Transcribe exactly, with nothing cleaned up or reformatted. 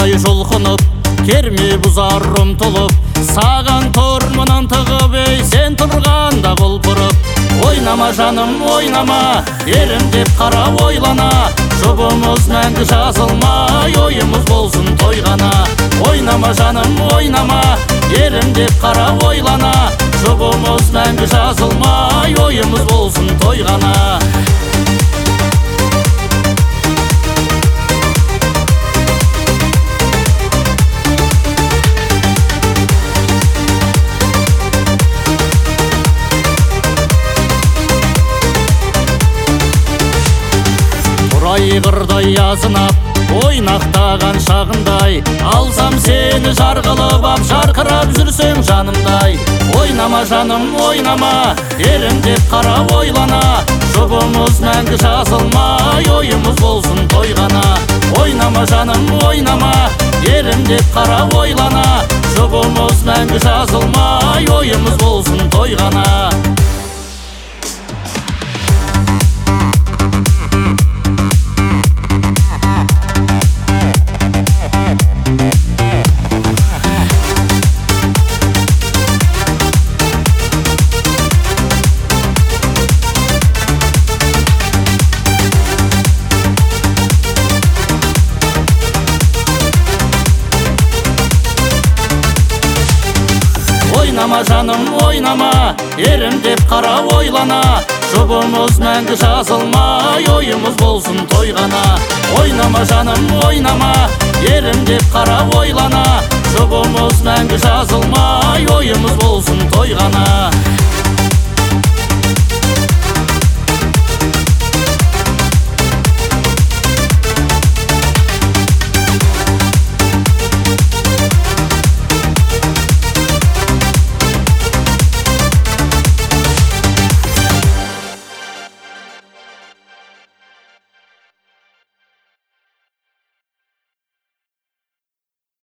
Таудай жолқынып, керме бұзар ұмтылып, саған тормынан тығып, ей сен тұрғанда құлпырып. Ойнама жаным, ойнама, ерім деп қара ойлана, жұбымыз мәңгі жазылмай, ойымыз болсын тойғана. Ойнама жаным, ойнама, ерім деп қара ойлана, жұбымыз мәңгі жазылмай, ойымыз болсын тойғана. Айғырдай азынап, ойнақтаған шағындай, алсам сені жарғылып ап, жарқырап жүрсең жанымдай. Ойнама жаным, ойнама, ерім деп қара ойлана, жұбымыз мәңгі жазылмай, ойымыз болсын тойғана. Ойнама жаным, ойнама, ерім деп қара ойлана, жұбымыз мәңгі жазылмай, ойымыз болсын тойғана. Ойнама жаным, ойнама, ерім деп қара ойлана, жұбымыз мәңгі жазылмай, ойымыз болсын тойғана. Ойнама жаным, ойнама, ерім деп қара ойлана, жұбымыз мәңгі жазылмай, ойымыз болсын тойғана.